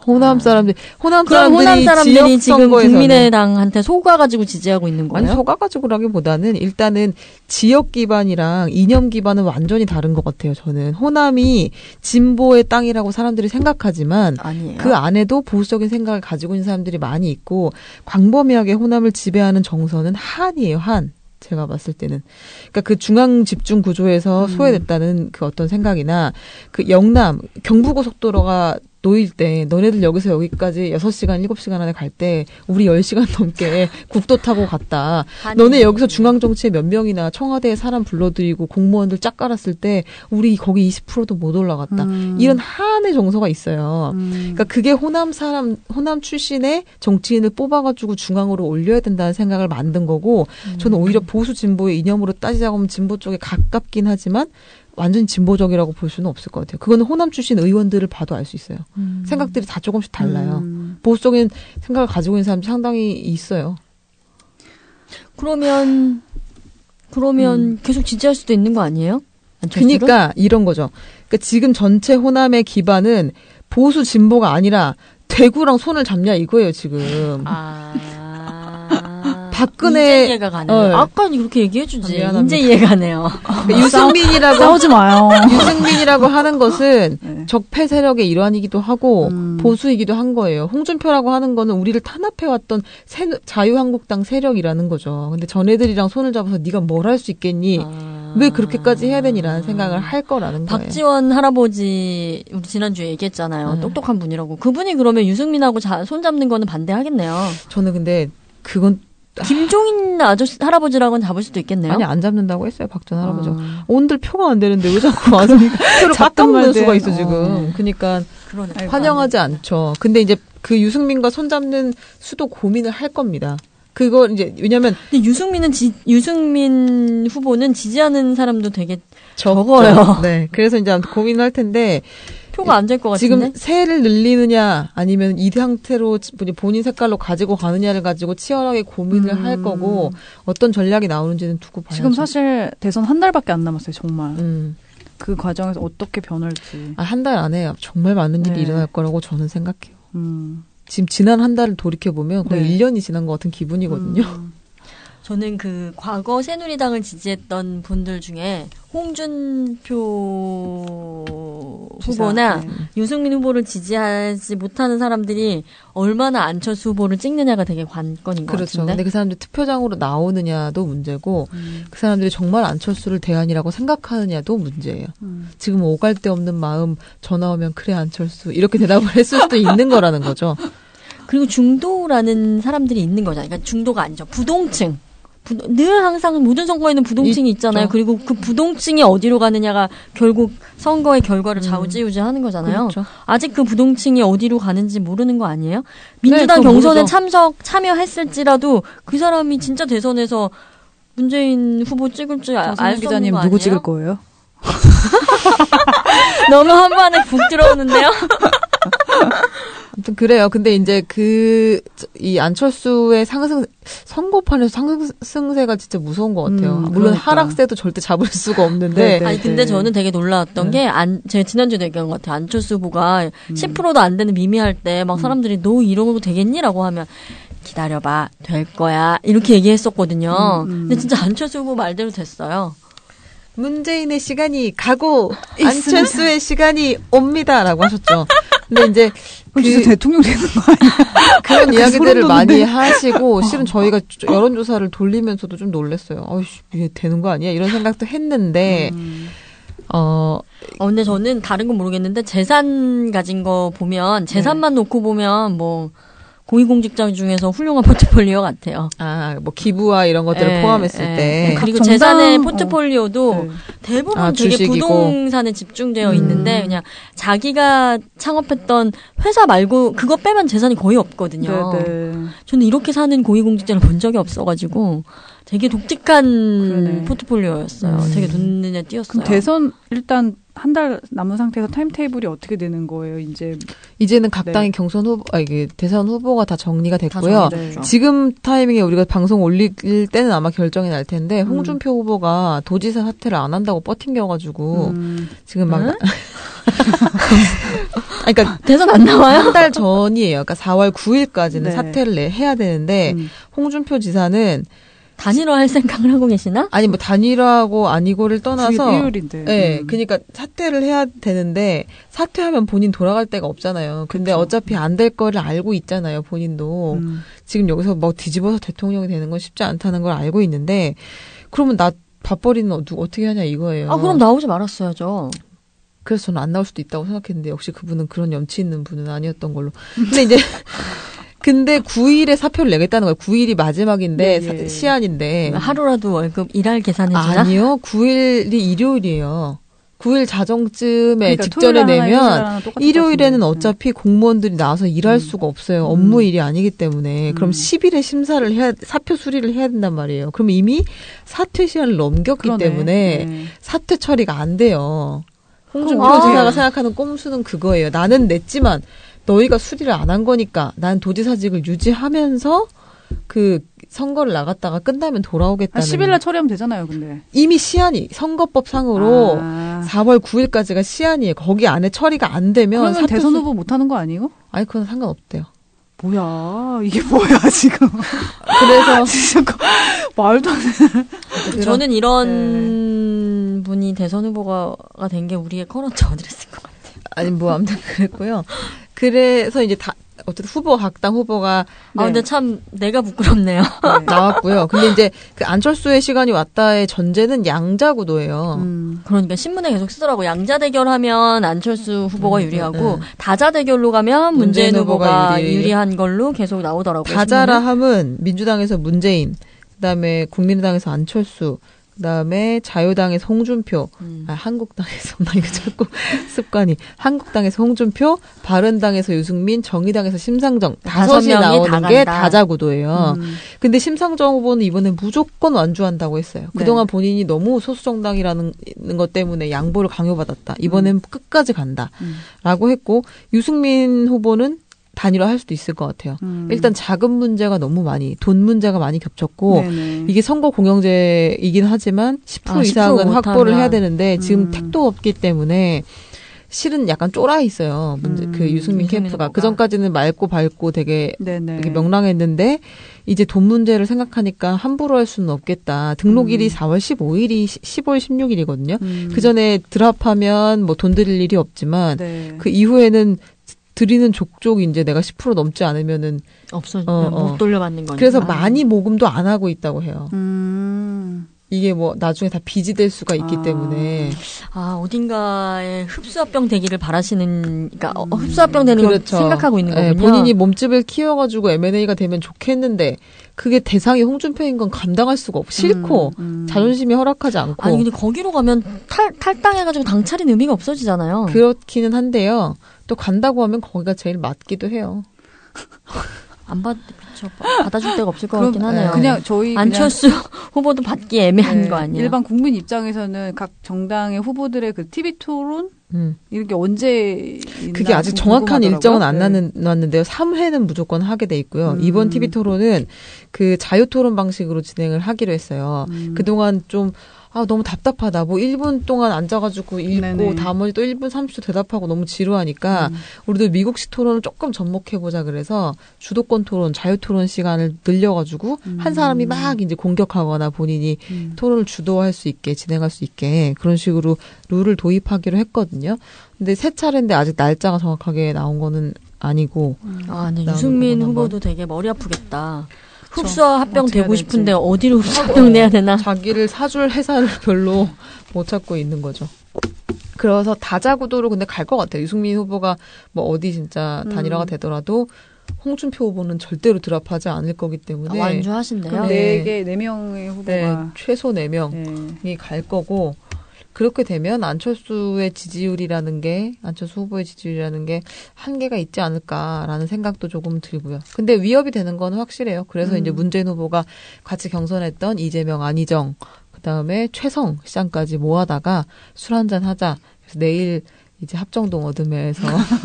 Speaker 2: 호남 사람들, 호남
Speaker 1: 그럼
Speaker 2: 사람들이,
Speaker 1: 호남 사람들이 지금
Speaker 2: 지역
Speaker 1: 국민의당한테 속아가지고 지지하고 있는 거예요?
Speaker 2: 아니, 속아가지고라기보다는 일단은 지역 기반이랑 이념 기반은 완전히 다른 것 같아요. 저는 호남이 진보의 땅이라고 사람들이 생각하지만
Speaker 1: 아니에요.
Speaker 2: 그 안에도 보수적인 생각을 가지고 있는 사람들이 많이 있고 광범위하게 호남을 지배하는 정서는 한이에요. 한. 제가 봤을 때는. 그러니까 그 중앙 집중 구조에서
Speaker 3: 음.
Speaker 2: 소외됐다는 그 어떤 생각이나 그 영남, 경부고속도로가 놓일 때 너네들 여기서 여기까지 여섯 시간, 일곱 시간 안에 갈 때 우리 열 시간 넘게 국도 타고 갔다. 너네 여기서 중앙정치에 몇 명이나 청와대에 사람 불러들이고 공무원들 짝 깔았을 때 우리 거기 이십 퍼센트도 못 올라갔다.
Speaker 3: 음.
Speaker 2: 이런 한의 정서가 있어요.
Speaker 3: 음.
Speaker 2: 그러니까 그게 호남 사람, 호남 출신의 정치인을 뽑아가지고 중앙으로 올려야 된다는 생각을 만든 거고
Speaker 1: 음.
Speaker 2: 저는 오히려 보수 진보의 이념으로 따지자고 하면 진보 쪽에 가깝긴 하지만 완전히 진보적이라고 볼 수는 없을 것 같아요. 그거는 호남 출신 의원들을 봐도 알 수 있어요.
Speaker 1: 음.
Speaker 2: 생각들이 다 조금씩 달라요.
Speaker 3: 음.
Speaker 2: 보수적인 생각을 가지고 있는 사람이 상당히 있어요.
Speaker 1: 그러면 그러면
Speaker 2: 음.
Speaker 1: 계속 지지할 수도 있는 거 아니에요? 안철수를?
Speaker 2: 그러니까 이런 거죠. 그러니까 지금 전체 호남의 기반은 보수 진보가 아니라 대구랑 손을 잡냐 이거예요 지금.
Speaker 1: 아.
Speaker 2: 박근혜-
Speaker 1: 이제 이해가 가네요.
Speaker 2: 어.
Speaker 1: 아까 그렇게 얘기해주지.
Speaker 2: 미안합니다.
Speaker 1: 이제 이해가 가네요.
Speaker 2: 그러니까 유승민이라고
Speaker 3: 싸우지 마요.
Speaker 2: 유승민이라고 하는 것은
Speaker 3: 네.
Speaker 2: 적폐 세력의 일환이기도 하고
Speaker 3: 음.
Speaker 2: 보수이기도 한 거예요. 홍준표라고 하는 거는 우리를 탄압해왔던 새, 자유한국당 세력이라는 거죠. 근데 전애들이랑 손을 잡아서 네가 뭘 할 수 있겠니?
Speaker 1: 아.
Speaker 2: 왜 그렇게까지 해야 되니라는 생각을 할 거라는 거예요.
Speaker 1: 박지원 할아버지 우리 지난주에 얘기했잖아요.
Speaker 2: 네.
Speaker 1: 똑똑한 분이라고. 그분이 그러면 유승민하고 자, 손잡는 거는 반대하겠네요.
Speaker 2: 저는 근데 그건
Speaker 1: 김종인 아저씨 할아버지랑은 잡을 수도 있겠네요.
Speaker 2: 아니 안 잡는다고 했어요. 박 전 할아버지가.
Speaker 1: 아,
Speaker 2: 온들 표가 안 되는데 왜 자꾸 와서 표를
Speaker 3: 잡던
Speaker 2: 깎아먹는
Speaker 3: 말들.
Speaker 2: 수가 있어 지금.
Speaker 3: 어.
Speaker 2: 그러니까
Speaker 1: 그러네.
Speaker 3: 아이고,
Speaker 2: 환영하지 않죠. 근데 이제 그 유승민과 손잡는 수도 고민을 할 겁니다. 그거 이제 왜냐면
Speaker 1: 근데 유승민은 지, 유승민 후보는 지지하는 사람도 되게
Speaker 2: 적어요.
Speaker 1: 적어요.
Speaker 2: 네. 그래서 이제 아무튼 고민을 할 텐데
Speaker 1: 표가 안 될 것 같은데.
Speaker 2: 지금 세를 늘리느냐 아니면 이 상태로 본인 색깔로 가지고 가느냐를 가지고 치열하게 고민을
Speaker 3: 음.
Speaker 2: 할 거고 어떤 전략이 나오는지는 두고 봐야죠.
Speaker 3: 지금 사실 대선 한 달밖에 안 남았어요. 정말.
Speaker 2: 음.
Speaker 3: 그 과정에서 어떻게 변할지.
Speaker 2: 아, 한 달 안에 정말 많은 일이
Speaker 3: 네.
Speaker 2: 일어날 거라고 저는 생각해요.
Speaker 3: 음.
Speaker 2: 지금 지난 한 달을 돌이켜보면 거의
Speaker 3: 네.
Speaker 2: 일 년이 지난 것 같은 기분이거든요.
Speaker 3: 음.
Speaker 1: 저는 그 과거 새누리당을 지지했던 분들 중에 홍준표 후보나
Speaker 3: 네.
Speaker 1: 유승민 후보를 지지하지 못하는 사람들이 얼마나 안철수 후보를 찍느냐가 되게 관건인 것
Speaker 2: 그렇죠.
Speaker 1: 같은데.
Speaker 2: 근데 그 사람들이 투표장으로 나오느냐도 문제고
Speaker 3: 음.
Speaker 2: 그 사람들이 정말 안철수를 대안이라고 생각하느냐도 문제예요.
Speaker 3: 음.
Speaker 2: 지금 오갈 데 없는 마음 전화 오면 그래 안철수 이렇게 대답을 했을 수도 있는 거라는 거죠.
Speaker 1: 그리고 중도라는 사람들이 있는 거잖아요. 그러니까 중도가 아니죠. 부동층. 부, 늘 항상 모든 선거에는 부동층이 있잖아요.
Speaker 2: 있죠.
Speaker 1: 그리고 그 부동층이 어디로 가느냐가 결국 선거의 결과를
Speaker 2: 음.
Speaker 1: 좌우지우지하는 거잖아요.
Speaker 2: 그렇죠.
Speaker 1: 아직 그 부동층이 어디로 가는지 모르는 거 아니에요? 민주당
Speaker 2: 네, 그건
Speaker 1: 경선에
Speaker 2: 모르죠.
Speaker 1: 참석 참여했을지라도 그 사람이 진짜 대선에서 문재인 후보 찍을 줄 알 수
Speaker 3: 정선영
Speaker 1: 없는
Speaker 3: 기자님
Speaker 1: 거
Speaker 3: 누구
Speaker 1: 아니에요?
Speaker 3: 찍을 거예요?
Speaker 1: 너무 한 번에 푹 들어오는데요.
Speaker 2: 아무튼 그래요. 근데 이제 그 이 안철수의 상승 선거판에서 상승세가 진짜 무서운 것 같아요.
Speaker 3: 음,
Speaker 2: 물론
Speaker 3: 그러니까.
Speaker 2: 하락세도 절대 잡을 수가 없는데
Speaker 3: 네, 네.
Speaker 1: 아니 근데 저는 되게 놀라웠던
Speaker 2: 네.
Speaker 1: 게 안 제가 지난주에 얘기한 것 같아요. 안철수 후보가
Speaker 3: 음.
Speaker 1: 십 퍼센트도 안 되는 미미할 때 막 사람들이 너 이러고 되겠니라고 하면 기다려봐 될 거야 이렇게 얘기했었거든요.
Speaker 3: 음, 음.
Speaker 1: 근데 진짜 안철수 후보 말대로 됐어요.
Speaker 2: 문재인의 시간이 가고 안철수의 시간이 옵니다라고 하셨죠. 근데 이제
Speaker 3: 그럼
Speaker 2: 그-
Speaker 3: 진짜 대통령 되는 거 아니야?
Speaker 2: 그런 이야기들을
Speaker 3: 소름
Speaker 2: 많이
Speaker 3: 돋는데.
Speaker 2: 하시고 실은 저희가 여론조사를 돌리면서도 좀 놀랐어요. 어이씨 이게 되는 거 아니야? 이런 생각도 했는데
Speaker 3: 음.
Speaker 2: 어
Speaker 1: 어, 근데 저는 다른 건 모르겠는데 재산 가진 거 보면 재산만 놓고 보면 뭐 고위공직자 중에서 훌륭한 포트폴리오 같아요.
Speaker 2: 아, 뭐 기부와 이런 것들을
Speaker 1: 예,
Speaker 2: 포함했을
Speaker 1: 예.
Speaker 2: 때
Speaker 3: 각
Speaker 1: 그리고
Speaker 3: 정당-
Speaker 1: 재산의
Speaker 3: 어.
Speaker 1: 포트폴리오도
Speaker 3: 네.
Speaker 1: 대부분
Speaker 2: 아,
Speaker 1: 되게
Speaker 2: 주식이고.
Speaker 1: 부동산에 집중되어
Speaker 3: 음.
Speaker 1: 있는데 그냥 자기가 창업했던 회사 말고 그거 빼면 재산이 거의 없거든요.
Speaker 3: 네, 네.
Speaker 1: 저는 이렇게 사는 고위공직자를 본 적이 없어가지고 되게 독특한
Speaker 3: 그러네.
Speaker 1: 포트폴리오였어요.
Speaker 2: 음.
Speaker 1: 되게 눈에 띄었어요.
Speaker 3: 그럼 대선 일단 한 달 남은 상태에서 타임테이블이 어떻게 되는 거예요? 이제
Speaker 2: 이제는 각
Speaker 3: 네.
Speaker 2: 당의 경선 후보, 아, 이게 대선 후보가 다 정리가
Speaker 1: 다
Speaker 2: 됐고요.
Speaker 1: 정해졌죠.
Speaker 2: 지금 타이밍에 우리가 방송 올릴 때는 아마 결정이 날 텐데
Speaker 3: 음.
Speaker 2: 홍준표 후보가 도지사 사퇴를 안 한다고 버팅겨가지고
Speaker 3: 음.
Speaker 2: 지금 막
Speaker 1: 응?
Speaker 2: 그러니까
Speaker 1: 대선 안 나와요?
Speaker 2: 한 달 전이에요. 그러니까 사월 구일까지는
Speaker 3: 네.
Speaker 2: 사퇴를 내- 해야 되는데
Speaker 3: 음.
Speaker 2: 홍준표 지사는
Speaker 1: 단일화할 생각을 하고 계시나?
Speaker 2: 아니 뭐 단일화고 아니고를 떠나서
Speaker 3: 일요일인데.
Speaker 2: 네,
Speaker 3: 음.
Speaker 2: 그러니까 사퇴를 해야 되는데 사퇴하면 본인 돌아갈 데가 없잖아요. 근데
Speaker 3: 그쵸.
Speaker 2: 어차피 안 될 거를 알고 있잖아요. 본인도
Speaker 3: 음.
Speaker 2: 지금 여기서 뭐 뒤집어서 대통령이 되는 건 쉽지 않다는 걸 알고 있는데 그러면 나 밥벌이는 어- 누- 어떻게 하냐 이거예요.
Speaker 1: 아, 그럼 나오지 말았어야죠.
Speaker 2: 그래서 저는 안 나올 수도 있다고 생각했는데 역시 그분은 그런 염치 있는 분은 아니었던 걸로. 근데 이제 근데 구일에 사표를 내겠다는 거예요. 구일이 마지막인데
Speaker 3: 네, 예.
Speaker 2: 사- 시한인데
Speaker 1: 하루라도 월급 일할 계산해주나?
Speaker 2: 아니요. 구일이 일요일이에요. 구일 자정쯤에
Speaker 3: 그러니까
Speaker 2: 직전에
Speaker 3: 토요일 하나, 일요일
Speaker 2: 내면
Speaker 3: 하나 똑같을
Speaker 2: 일요일에는
Speaker 3: 것 같은데.
Speaker 2: 어차피 공무원들이 나와서 일할
Speaker 3: 음.
Speaker 2: 수가 없어요. 업무 일이 아니기 때문에.
Speaker 3: 음.
Speaker 2: 그럼 십 일에 심사를 해야 사표 수리를 해야 된단 말이에요. 그럼 이미 사퇴 시한을 넘겼기
Speaker 3: 그러네.
Speaker 2: 때문에
Speaker 3: 네.
Speaker 2: 사퇴 처리가 안 돼요. 홍준표
Speaker 1: 아.
Speaker 2: 지사가 생각하는 꼼수는 그거예요. 나는 냈지만 너희가 수리를 안 한 거니까 난 도지사직을 유지하면서 그 선거를 나갔다가 끝나면
Speaker 3: 한
Speaker 2: 돌아오겠다는.
Speaker 3: 십 일날 처리하면 되잖아요, 근데.
Speaker 2: 이미 시한이 선거법상으로
Speaker 3: 아.
Speaker 2: 사월 구일까지가 시한이에요. 거기 안에 처리가 안 되면
Speaker 3: 그러면
Speaker 2: 사표
Speaker 3: 대선
Speaker 2: 수-
Speaker 3: 후보 못 하는 거 아니에요?
Speaker 2: 아니 그건 상관없대요.
Speaker 3: 뭐야, 이게 뭐야, 지금.
Speaker 2: 그래서
Speaker 3: 진짜 말도 안 돼.
Speaker 1: 저는 이런 분이 대선 후보가 된 게 우리의 커런트 어드레스인 것 같아요.
Speaker 2: 아니 뭐 아무튼 그랬고요. 그래서 이제 다 어쨌든 후보 각당 후보가
Speaker 1: 아, 근데 참 내가 부끄럽네요.
Speaker 3: 네.
Speaker 2: 나왔고요. 근데 이제 그 안철수의 시간이 왔다의 전제는 양자 구도예요.
Speaker 3: 음.
Speaker 1: 그러니까 신문에 계속 쓰더라고. 양자 대결하면 안철수 후보가
Speaker 2: 음,
Speaker 1: 유리하고
Speaker 2: 음.
Speaker 1: 다자 대결로 가면 문재인,
Speaker 2: 문재인 후보가
Speaker 1: 후보가
Speaker 2: 유리.
Speaker 1: 유리한 걸로 계속 나오더라고요.
Speaker 2: 다자라
Speaker 1: 신문에.
Speaker 2: 함은 민주당에서 문재인, 그다음에 국민의당에서 안철수, 그다음에 자유당에서 홍준표,
Speaker 1: 음.
Speaker 2: 아, 한국당에서 나 이거 자꾸 습관이 한국당에서 홍준표, 바른당에서 유승민, 정의당에서 심상정
Speaker 1: 다섯
Speaker 2: 다섯이
Speaker 1: 명이
Speaker 2: 나오는
Speaker 1: 다
Speaker 2: 게
Speaker 1: 간다.
Speaker 2: 다자 구도예요.
Speaker 3: 음.
Speaker 2: 근데 심상정 후보는 이번에 무조건 완주한다고 했어요.
Speaker 3: 네.
Speaker 2: 그동안 본인이 너무 소수정당이라는 것 때문에 양보를 강요받았다. 이번엔 끝까지 간다.
Speaker 3: 음.
Speaker 2: 라고 했고 유승민 후보는 단일화 할 수도 있을 것 같아요.
Speaker 3: 음.
Speaker 2: 일단 자금 문제가 너무 많이, 돈 문제가 많이 겹쳤고
Speaker 3: 네네.
Speaker 2: 이게 선거 공영제이긴 하지만 십 퍼센트
Speaker 1: 아, 십
Speaker 2: 이상은
Speaker 1: 퍼센트
Speaker 2: 확보를
Speaker 1: 못하면.
Speaker 2: 해야 되는데 지금
Speaker 3: 음.
Speaker 2: 택도 없기 때문에 실은 약간 쫄아 있어요. 문제,
Speaker 3: 음,
Speaker 2: 그 유승민
Speaker 1: 유승민
Speaker 2: 캠프가.
Speaker 1: 후보가.
Speaker 2: 그 전까지는 맑고 밝고 되게
Speaker 3: 네네.
Speaker 2: 이렇게 명랑했는데 이제 돈 문제를 생각하니까 함부로 할 수는 없겠다. 등록일이
Speaker 3: 음.
Speaker 2: 사월 십오일이 십오일 십육일이거든요.
Speaker 3: 음.
Speaker 2: 그 전에 드랍하면 뭐 돈 드릴 일이 없지만
Speaker 3: 네.
Speaker 2: 그 이후에는 드리는 족족 이제 내가 십 퍼센트 넘지 않으면은
Speaker 1: 없어
Speaker 2: 어, 어.
Speaker 1: 못 돌려받는 거니까.
Speaker 2: 그래서 많이 모금도 안 하고 있다고 해요.
Speaker 3: 음.
Speaker 2: 이게 뭐 나중에 다 빚이 될 수가 있기
Speaker 3: 아.
Speaker 2: 때문에
Speaker 1: 아, 어딘가에 흡수합병 되기를 바라시는, 그러니까 어, 흡수합병 되는 걸
Speaker 2: 그렇죠.
Speaker 1: 생각하고 있는
Speaker 2: 예,
Speaker 1: 거군요.
Speaker 2: 본인이 몸집을 키워가지고 엠 앤 에이가 되면 좋겠는데 그게 대상이 홍준표인 건 감당할 수가 없고 싫고
Speaker 3: 음, 음.
Speaker 2: 자존심이 허락하지 않고
Speaker 1: 아니 근데 거기로 가면 탈 탈당해가지고 당차린 의미가 없어지잖아요.
Speaker 2: 그렇기는 한데요. 또 간다고 하면 거기가 제일 맞기도 해요.
Speaker 1: 안 받, 그쵸, 받아줄 데가 없을 것
Speaker 3: 그럼
Speaker 1: 같긴 하네요.
Speaker 3: 그냥 저희 그냥
Speaker 1: 안철수 후보도 받기 애매한
Speaker 3: 네,
Speaker 1: 거 아니에요?
Speaker 3: 일반 국민 입장에서는 각 정당의 후보들의 그 티비 토론
Speaker 2: 음.
Speaker 3: 이렇게 언제 있나
Speaker 2: 그게 아직
Speaker 3: 좀
Speaker 2: 정확한
Speaker 3: 궁금하더라고요.
Speaker 2: 일정은 안
Speaker 3: 네.
Speaker 2: 나는, 나왔는데요. 삼 회는 무조건 하게 돼 있고요.
Speaker 3: 음.
Speaker 2: 이번 티비 토론은 그 자유 토론 방식으로 진행을 하기로 했어요.
Speaker 3: 음.
Speaker 2: 그동안 좀 아, 너무 답답하다. 뭐 일 분 동안 앉아가지고 읽고
Speaker 3: 네네.
Speaker 2: 다음에 또 일 분 삼십 초 대답하고 너무 지루하니까
Speaker 3: 음.
Speaker 2: 우리도 미국식 토론을 조금 접목해보자 그래서 주도권 토론, 자유 토론 시간을 늘려가지고
Speaker 3: 음.
Speaker 2: 한 사람이 막 이제 공격하거나 본인이
Speaker 3: 음.
Speaker 2: 토론을 주도할 수 있게 진행할 수 있게 그런 식으로 룰을 도입하기로 했거든요. 근데 세 차례인데 아직 날짜가 정확하게 나온 거는 아니고
Speaker 1: 아, 네.
Speaker 2: 그다음에
Speaker 1: 유승민
Speaker 2: 그건
Speaker 1: 후보도 되게 머리 아프겠다. 흡수와 합병
Speaker 3: 어떻게 해야
Speaker 1: 되고
Speaker 3: 될지.
Speaker 1: 싶은데 어디로 흡수 합병 내야 되나?
Speaker 2: 자기를 사줄 회사를 별로 못 찾고 있는 거죠. 그래서 다자구도로 근데 갈 것 같아요. 유승민 후보가 뭐 어디 진짜 단일화가
Speaker 3: 음.
Speaker 2: 되더라도 홍준표 후보는 절대로 드랍하지 않을 거기 때문에
Speaker 1: 아, 완주하신대요.
Speaker 2: 네.
Speaker 3: 네 개, 네 명의 후보가
Speaker 2: 네, 최소 네 명이
Speaker 3: 네.
Speaker 2: 갈 거고 그렇게 되면 안철수의 지지율이라는 게 안철수 후보의 지지율이라는 게 한계가 있지 않을까라는 생각도 조금 들고요. 근데 위협이 되는 건 확실해요. 그래서
Speaker 3: 음.
Speaker 2: 이제 문재인 후보가 같이 경선했던 이재명, 안희정, 그다음에 최성 시장까지 모아다가 술 한잔 하자. 그래서 내일 이제 합정동 어드메에서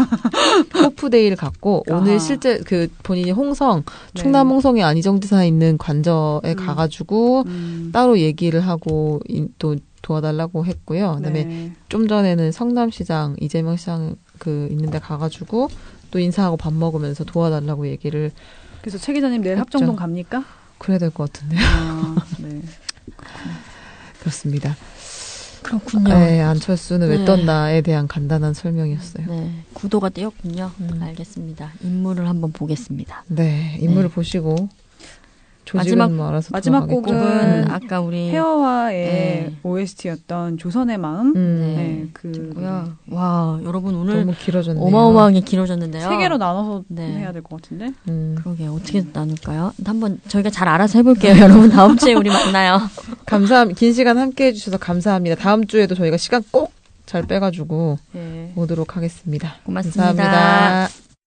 Speaker 2: 호프데이를 갖고
Speaker 3: 아하.
Speaker 2: 오늘 실제 그 본인이 홍성
Speaker 3: 네.
Speaker 2: 충남 홍성에 안희정 지사 있는 관저에
Speaker 3: 음.
Speaker 2: 가가지고
Speaker 3: 음.
Speaker 2: 따로 얘기를 하고 이- 또 도와달라고 했고요. 그다음에
Speaker 3: 네.
Speaker 2: 좀 전에는 성남시장 이재명 시장 그 있는데 가가지고 또 인사하고 밥 먹으면서 도와달라고 얘기를.
Speaker 3: 그래서 최 기자님 내일
Speaker 2: 했죠.
Speaker 3: 합정동 갑니까?
Speaker 2: 그래야 될 것 같은데요.
Speaker 3: 아, 네.
Speaker 2: 그렇습니다.
Speaker 1: 그렇군요.
Speaker 2: 네, 안철수는
Speaker 1: 네.
Speaker 2: 왜 떴나에 대한 간단한 설명이었어요.
Speaker 1: 네, 구도가 띄었군요.
Speaker 2: 음.
Speaker 1: 알겠습니다. 인물을 한번 보겠습니다.
Speaker 2: 네, 인물을
Speaker 1: 네.
Speaker 2: 보시고 조직은
Speaker 1: 마지막-
Speaker 2: 뭐 알아서
Speaker 3: 마지막
Speaker 2: 돌아가겠죠.
Speaker 3: 곡은
Speaker 1: 곡은 아까 우리
Speaker 3: 헤어와의
Speaker 1: 네.
Speaker 3: 오에스티였던 조선의 마음.
Speaker 2: 음,
Speaker 1: 네,
Speaker 3: 네, 그
Speaker 1: 듣고요. 와, 여러분 오늘
Speaker 2: 너무 길어졌네요.
Speaker 1: 어마어마하게 길어졌는데요.
Speaker 3: 세 개로 나눠서
Speaker 1: 네.
Speaker 3: 해야 될 것 같은데.
Speaker 2: 음,
Speaker 1: 그러게 어떻게 나눌까요? 한번 저희가 잘 알아서 해볼게요. 여러분 다음 주에 우리 만나요.
Speaker 2: 감사합니다. 긴 시간 함께 해주셔서 감사합니다. 다음 주에도 저희가 시간 꼭 잘 빼가지고
Speaker 3: 네.
Speaker 2: 오도록 하겠습니다.
Speaker 1: 고맙습니다.
Speaker 2: 감사합니다.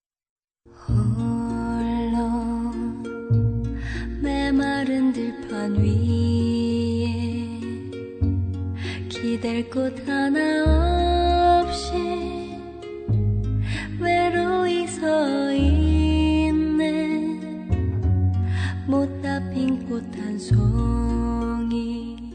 Speaker 4: 홀로 메마른 들판 위에 기댈 곳 하나 없이 외로이 서 있네. 못다 핀 꽃 한 송이